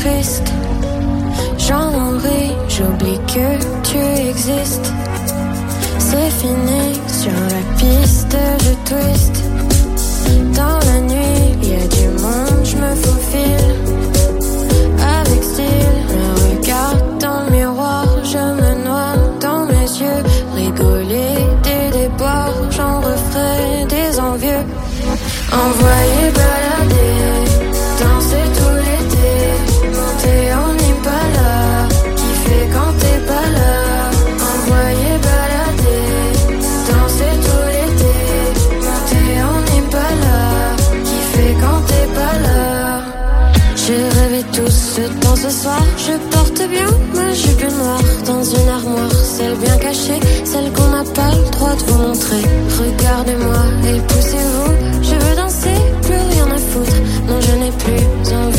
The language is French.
triste. J'en ris, j'oublie que tu existes. C'est fini sur la piste de twist. Dans la nuit, y a du monde, je me faufile. Avec style, me regarde dans le miroir. Je me noie dans mes yeux. Rigoler des déboires, j'en referai des envieux. Envoyer balader, danser tout l'été. Monter en Impala, kiffer quand t'es pas là. Envoyer balader, danser tout l'été. Monter en Impala, kiffer quand t'es pas là. J'ai rêvé tout ce temps ce soir. Je porte bien ma jupe noire dans une armoire, celle bien cachée, celle qu'on n'a pas le droit de vous montrer. Regardez-moi et poussez-vous. Je veux danser, plus rien à foutre. Non, je n'ai plus envie